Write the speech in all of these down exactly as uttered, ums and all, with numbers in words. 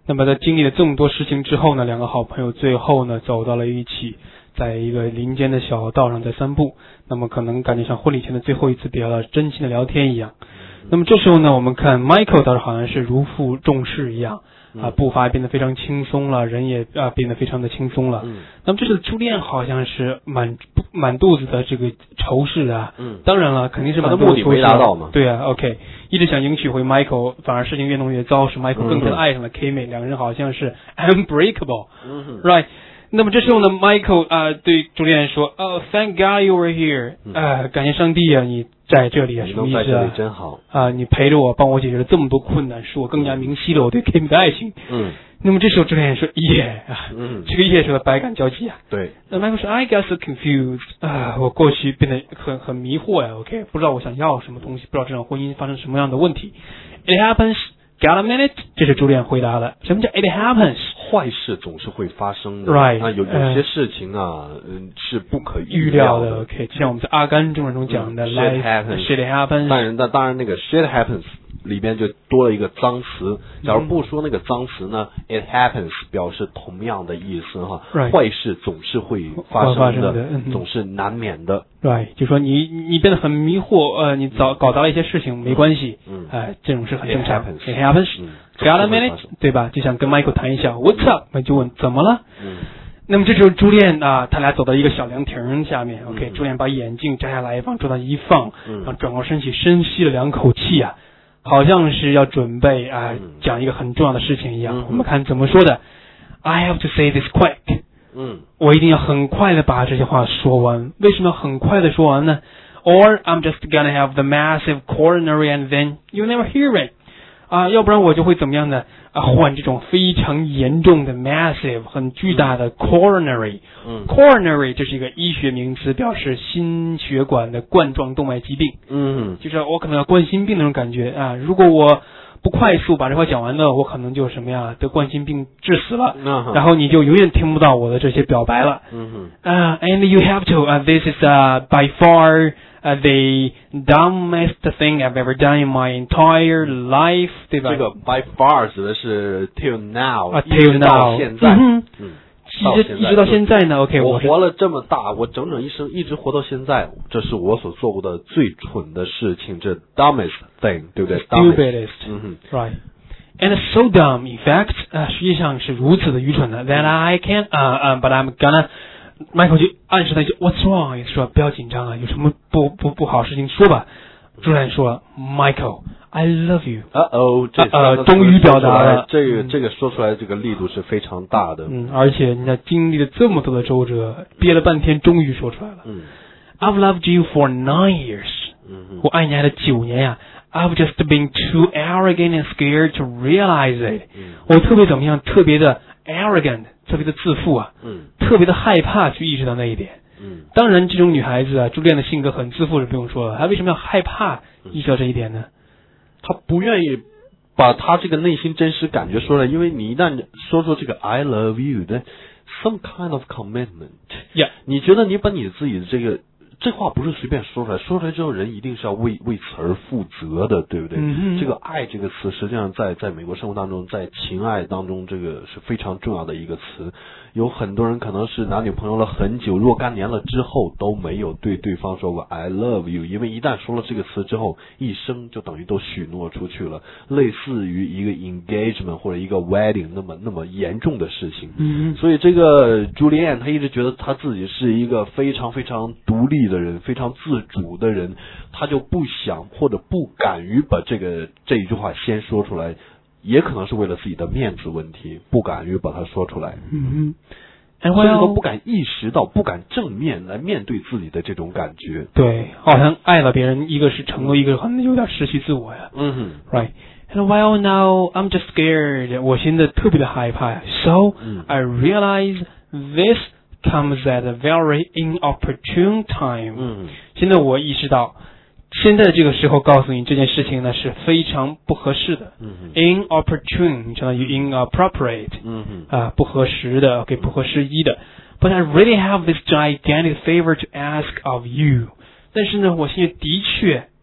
那么在经历了这么多事情之后呢，两个好朋友最后呢走到了一起，在一个林间的小道上在散步。那么可能感觉像婚礼前的最后一次比较真心的聊天一样。那么这时候呢，我们看 Michael 倒是好像是如负重事一样啊，步伐变得非常轻松了，人也啊变得非常的轻松了。嗯，那么这是朱丽叶好像是满满肚子的这个仇视啊。嗯，当然了，肯定是满肚子仇视。 他的目的没达到嘛。 对啊 ，OK， 一直想迎娶回 Michael， 反而事情越弄越糟，使 Michael 更加的爱上了 K 妹，两个人好像是 unbreakable， 嗯 ，right。那么这时候呢 ，Michael 啊、呃、对朱丽叶说：“哦、oh, ，Thank God you were here， 啊、呃，感谢上帝啊，你在这里啊， 什么意思啊？ 你能在这里真好啊、呃，你陪着我，帮我解决了这么多困难，使我更加明晰了我对 K 妹的爱情。”嗯。那么这时候朱丽叶说：“耶啊，嗯，这个耶说的百感交集啊。” 对。 那 Michael 说 ：“I got so confused 啊，我过去变得很很迷惑呀 ，OK， 不知道我想要什么东西，不知道这场婚姻发生什么样的问题。It happens。”Got a minute？ 这是朱丽叶回答的。什么叫 it happens？ 坏事总是会发生的。 Right。 啊，有有些事情啊，嗯，是不可预料的。OK， 就像我们在《阿甘正传》中讲的、 嗯、，shit happens。shit happens。 当然，那当然那个 shit happens 里边就多了一个脏词。假如不说那个脏词呢、嗯、，it happens 表示同样的意思哈。 Right。 坏事总是会发生的， 的嗯、 总是难免的。 Right， 就说你你变得很迷惑，呃，你早搞砸了一些事情，没关系，嗯，哎、呃，这种是很正常。It happens。It happens。Got a minute？ 对吧？就想跟 Michael 谈一下 ，What's up？ 那就问怎么了？ 嗯。 那么这时候朱丽叶啊，他俩走到一个小凉亭下面 ，OK， 朱丽叶把眼镜摘下来往桌上一放，嗯，然后转过身去深吸了两口气啊，好像是要准备啊、呃嗯、讲一个很重要的事情一样。嗯、我们看怎么说的 ，I have to say this quick。嗯，我一定要很快的把这些话说完。为什么要很快的说完呢 ？Or I'm just gonna have the massive coronary and then you never hear it。啊，要不然我就会怎么样呢？啊，患这种非常严重的 massive 很巨大的 coronary。嗯 ，coronary 这是一个医学名词，表示心血管的冠状动脉疾病。嗯，就是我可能要冠心病那种感觉啊。如果我不快速把这话讲完了，我可能就什么呀，得冠心病致死了。嗯，然后你就永远听不到我的这些表白了。嗯哼。啊、uh, ，and you have to. Uh, this is uh by far.Uh, the dumbest thing I've ever done in my entire life， 对吧？ 这个 by far 指的是 till now， 啊 till now， 现在，嗯， 嗯一直一直到现在呢 ，OK， 我活了这么大，我整整一生一直活到现在，这是我所做过的最蠢的事情，这 dumbest thing， 对不对 ？Stupidest， 嗯哼 ，right。And so dumb, in fact， 呃，实际上是如此的愚蠢的 ，that I can， 呃呃 ，but I'm gonna。Michael 就暗示他就 What's wrong？ 意思说不要紧张啊，有什么不不不好事情说吧。朱丽叶说 Michael I love you。 呃哦，这呃终于表达了， 这个这个说出来这个力度是非常大的。 嗯，而且你看经历了这么多的周折，憋了半天，终于说出来了。嗯 ，I've loved you for nine years。嗯，我爱你爱了九年呀。I've just been too arrogant and scared to realize it。嗯，我特别怎么样？特别的 arrogant。特别的自负啊，嗯，特别的害怕去意识到那一点，嗯，当然这种女孩子啊，朱丽叶的性格很自负是不用说了，她为什么要害怕意识到这一点呢？ 她不愿意把她这个内心真实感觉说出来，因为你一旦说出这个 I love you， then some kind of commitment，yeah， 你觉得你把你自己的这个这话不是随便说出来，说出来之后人一定是要为为此而负责的，对不对？嗯、这个爱这个词，实际上在在美国生活当中，在情爱当中，这个是非常重要的一个词。有很多人可能是男女朋友了很久，若干年了之后都没有对对方说过 I love you， 因为一旦说了这个词之后，一生就等于都许诺出去了，类似于一个 engagement 或者一个 wedding 那么那么严重的事情。嗯，所以这个朱丽叶她一直觉得她自己是一个非常非常独立的人，非常自主的人，她就不想或者不敢于把这个这一句话先说出来。也可能是为了自己的面子问题，不敢于把它说出来，嗯，甚至都不敢意识到，不敢正面来面对自己的这种感觉。 对，好像爱了别人，一个是承诺，一个好像有点失去自我呀。嗯哼 ，right。And while now I'm just scared， 我现在特别的害怕。So、嗯、I realize this comes at a very inopportune time。嗯，现在我意识到。现在这个时候告诉你这件事情呢是非常不合适的，嗯、inopportune 相当于 inappropriate， 嗯啊不合时的 ，OK 不合时宜的。But I really have this gigantic favor to ask of you。但是呢，我现在的确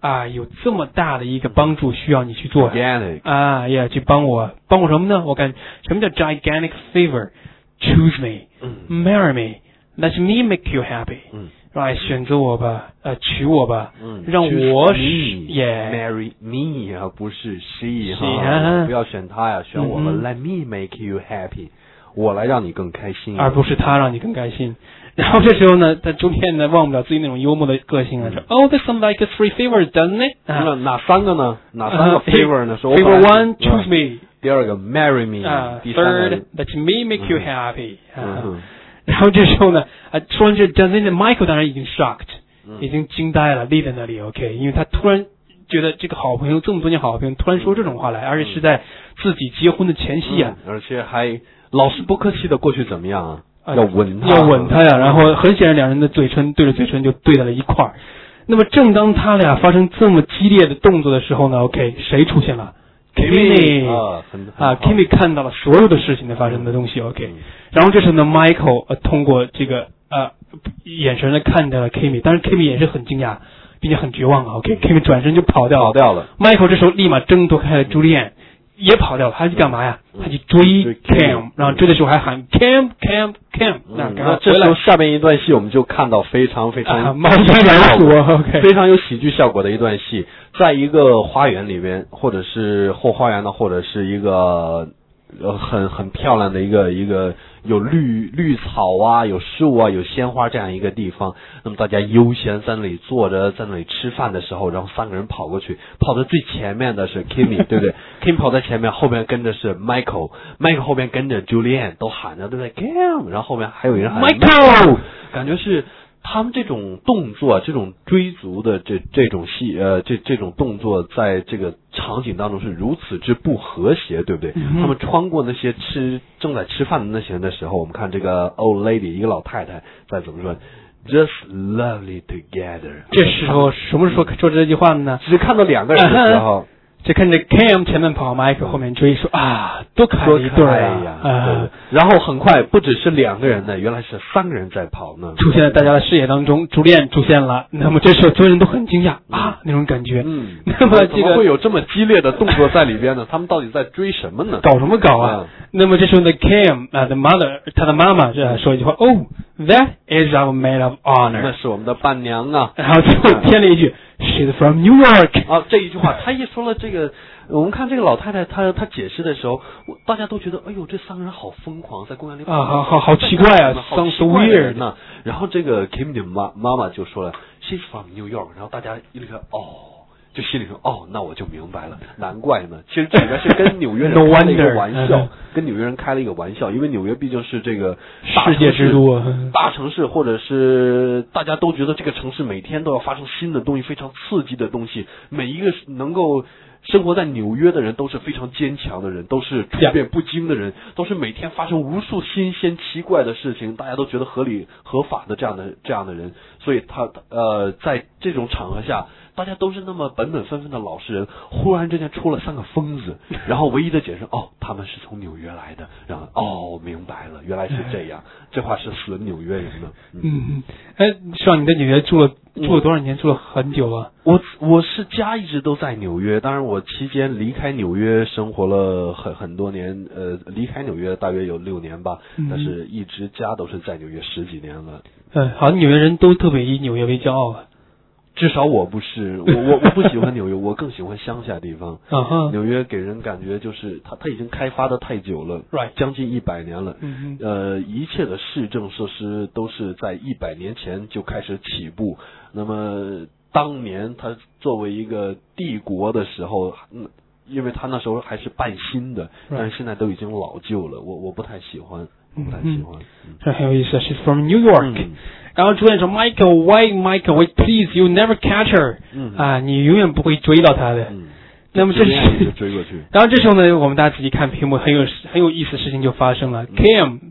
啊有这么大的一个帮助需要你去做 gigantic 啊 yeah 去帮我帮我什么呢？我看什么叫 gigantic favor choose me、嗯、marry me let me make you happy、嗯、right 选择我吧呃娶我吧、嗯、让我是 yeah marry me 而不是 she 哈不要选他呀选我吧、嗯、let me make you happy 我来让你更开心而不是他让你更开心然后这时候呢，他朱丽叶呢忘不了自己那种幽默的个性啊，说 ，Oh, that sounds like three favors, doesn't it？ 那哪三个呢？哪三个 favor 呢？ Favor one, choose me。 第二个 marry me。 啊 ，Third, let me make you happy。啊，然后这时候呢，啊，说完这 doesn't it？Michael 当然已经 shocked， 已经惊呆了，立在那里 ，OK， 因为他突然觉得这个好朋友这么多年好朋友突然说这种话来，而且是在自己结婚的前夕啊， 而且还老实不客气的过去怎么样啊？要吻他， 要吻他呀！然后很显然，两人的嘴唇对着嘴唇就对在了一块儿。那么，正当他俩发生这么激烈的动作的时候呢 ，OK， 谁出现了 ？Kimmy 啊， 啊 ，Kimmy 看到了所有的事情的发生的东西 ，OK。然后这时候呢 ，Michael 呃通过这个呃眼神呢看到了 Kimmy， 当然 Kimmy 也是很惊讶，并且很绝望啊 ，OK。Kimmy 转身就跑掉了， 跑掉了。 Michael 这时候立马挣脱开了朱丽叶。也跑掉了，他去干嘛呀？他去追 Cam， 然后追的时候还喊 Cam Cam Cam。那那这时候下边一段戏我们就看到非常非常毛骨悚然， 非常有喜剧效果的一段戏，在一个花园里边，或者是后花园呢，或者是一个呃很很漂亮的一个一个有绿绿草啊，有树啊，有鲜花这样一个地方。那么大家悠闲在那里坐着，在那里吃饭的时候，然后三个人跑过去，跑在最前面的是 Kimmy， 对不对？Kim 跑在前面，后边跟着是 Michael，Michael 后边跟着 Julianne， 都喊着对不对 ？Kim， 然后后面还有人喊 Michael， 感觉是。他们这种动作，这种追逐的这这种戏，呃，这这种动作，在这个场景当中是如此之不和谐，对不对？嗯、他们穿过那些吃正在吃饭的那些人的时候，我们看这个 old lady， 一个老太太在怎么说 ，just lovely together。 这时候什么时候说这句话呢？ 只看到两个人的时候。 就看着 Cam 前面跑 ，Michael 后面追，说啊，多可爱一对啊！ 啊，然后很快不只是两个人呢，原来是三个人在跑呢， 出现在大家的视野当中，朱丽叶出现了。那么这时候所有人都很惊讶啊，那种感觉。 嗯， 那么这个会有这么激烈的动作在里边呢？他们到底在追什么呢？ 搞什么搞啊？那么这时候呢 ，Cam 啊的 mother， 他的妈妈这说一句话，哦 ，That is our maid of honor， 那是我们的伴娘啊。 然后最后添了一句。She's from New York。 啊，这一句话，他一说了这个，我们看这个老太太，她她解释的时候，大家都觉得，哎呦，这三个人好疯狂，在公园里啊，好好好奇怪啊 ，sounds so weird 呢。然后这个 Kim 的妈妈妈就说了 ，She's from New York。然后大家一个哦，就心里说，哦，那我就明白了，难怪呢。其实这里面是跟纽约人开了一个玩笑，跟纽约人开了一个玩笑，因为纽约毕竟是这个世界之都， 大城市，或者是大家都觉得这个城市每天都要发生新的东西，非常刺激的东西。每一个能够生活在纽约的人都是非常坚强的人，都是处变不惊的人，都是每天发生无数新鲜奇怪的事情，大家都觉得合理合法的这样的这样的人。所以他呃在这种场合下，大家都是那么本本分分的老实人，忽然之间出了三个疯子，然后唯一的解释，哦，他们是从纽约来的，然后哦，明白了，原来是这样，这话是死纽约人的。 嗯，哎，上你在纽约住了住了多少年？住了很久了。 我我是家一直都在纽约，当然我期间离开纽约生活了很很多年，呃，离开纽约大约有六年吧，嗯、但是一直家都是在纽约十几年了。 嗯，好像纽约人都特别以纽约为骄傲啊。 至少我不是，我我我不喜欢纽约，我更喜欢乡下地方。 Uh-huh. 纽约给人感觉就是它它已经开发的太久了， right. 将近一百年了。 嗯、 呃，一切的市政设施都是在一百年前就开始起步。那么当年它作为一个帝国的时候，嗯，因为它那时候还是半新的， right. 但是现在都已经老旧了，我我不太喜欢。不太喜欢， 这很有意思。She's from New York，、嗯、然后主演说 Michael, wait, Michael, wait, please, you never catch her，、嗯、啊，你永远不会追到她的。 嗯、 那么这是追过去。 然后这时候呢，我们大家仔细看屏幕，很有很有意思的事情就发生了。嗯、Cam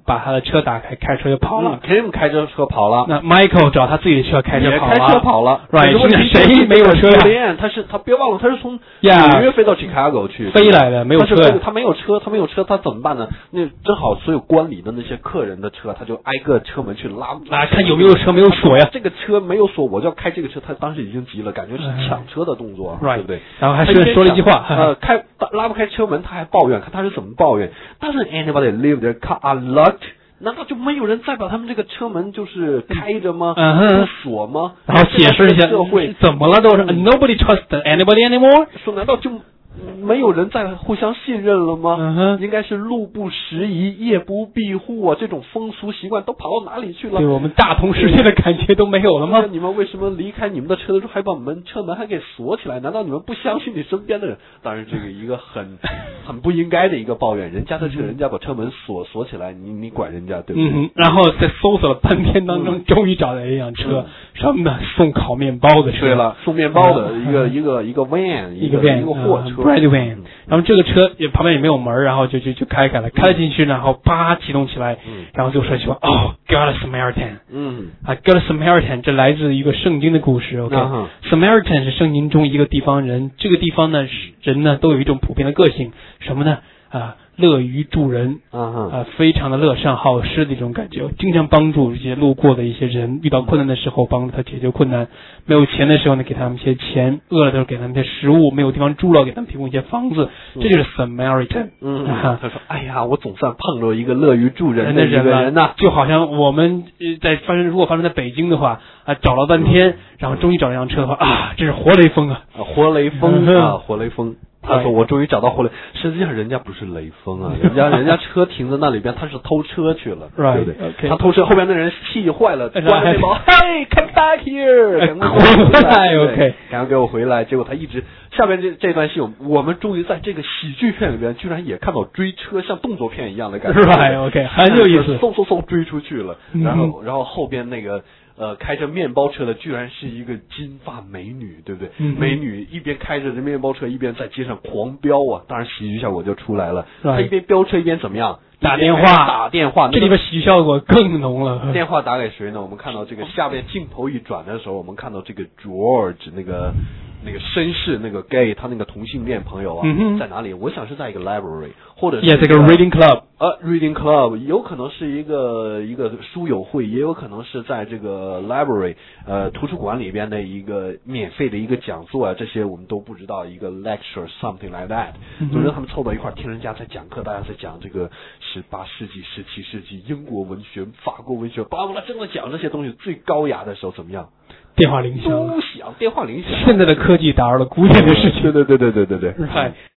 把他的车打开，开车就跑了。 嗯、Kim 开着车跑了。 那 Michael 找他自己的车开车跑了。 也开车跑了。 Right， 谁没有车呀？他是他别忘了，他是从纽约飞到 Chicago 去， 飞来的，没有车。 他没有车，他没有车，他怎么办呢？那正好所有观礼的那些客人的车，他就挨个车门去拉， 拉看有没有车没有锁呀。 这个车没有锁，我就要开这个车。他当时已经急了，感觉是抢车的动作， right， 对不对？ 然后还是说了一句话， 呃，开拉不开车门，他还抱怨，看他是怎么抱怨。Doesn't anybody leave their car unlocked？ 难道就没有人再把他们这个车门就是开着吗？ 嗯哼， 不锁吗？ 然后解释一下社会怎么了都是 Nobody trusts anybody anymore。 说难道就没有人再互相信任了吗？ 嗯哼， 应该是路不拾遗，夜不闭户啊，这种风俗习惯都跑到哪里去了？ 对我们大同世界的感觉都没有了吗？ 你们为什么离开你们的车的时候还把门车门还给锁起来？难道你们不相信你身边的人？当然，这个一个很很不应该的一个抱怨，人家的车，人家把车门锁锁起来，你你管人家对不对？ 嗯，然后在搜索了半天当中，嗯、终于找到一辆车，什么呢？送烤面包的车。 对了，送面包的一个、嗯、一个一个 van， 一个 van， 一个货车 ，bread van。然后这个车也旁边也没有门，然后就就就开开了，开了进去，然后啪启动起来， 嗯、 然后就说说哦 ，Good Samaritan， 嗯啊 ，Good Samaritan， 这来自一个圣经的故事 ，OK，Samaritan、uh huh. 是圣经中一个地方人，这个地方呢人呢都有一种普遍的个性，什么呢？啊。乐于助人，啊、 uh huh. 呃，非常的乐善好施的一种感觉，经常帮助这些路过的一些人，遇到困难的时候帮助他解决困难，没有钱的时候呢给他们一些钱，饿了的时候给他们一些食物，没有地方住了给他们提供一些房子， 嗯、 这就是 Samaritan。 嗯，啊、他说：“哎呀，我总算碰到一个乐于助人的一个人呐， 就好像我们在发生如果发生在北京的话啊，找了半天，嗯、然后终于找了辆车的话啊，这是活雷锋啊， 啊活雷锋啊，活雷锋。”他说：“我终于找到活雷，实际上人家不是雷锋啊，人家人家车停在那里边，他是偷车去了， right, 对不对？ okay. 他偷车，后边的人气坏了，关了面包，嘿 ，come back here， 赶快回来 ，OK， 赶快给我回来。结果他一直下面这这段戏，我们终于在这个喜剧片里边，居然也看到追车，像动作片一样的感觉 ，right, OK， 很有意思， 嗖嗖嗖追出去了，然后然后后边那个。”呃，开着面包车的居然是一个金发美女，对不对？ 嗯、 美女一边开着这面包车，一边在街上狂飙啊！当然，喜剧效果就出来了。她一边飙车一边怎么样？ 打电话， 打电话。 这里边喜剧效果更浓了。 电话打给谁呢？我们看到这个下边镜头一转的时候，我们看到这个 George 那个那个绅士那个 gay 他那个同性恋朋友啊， 嗯、 在哪里？我想是在一个 library 或者是也这个 reading club。 呃 ，reading club 有可能是一个一个书友会，也有可能是在这个 library 呃图书馆里边的一个免费的一个讲座啊，这些我们都不知道，一个 lecture something like that。总之他们凑到一块听人家在讲课，大家在讲这个十八世纪、十七世纪英国文学、法国文学，巴拉巴拉正在讲这些东西最高雅的时候怎么样？ 电话铃响， 都响，电话铃响。 现在的科技打扰了古典的事情。 对对对对对对对。 Right.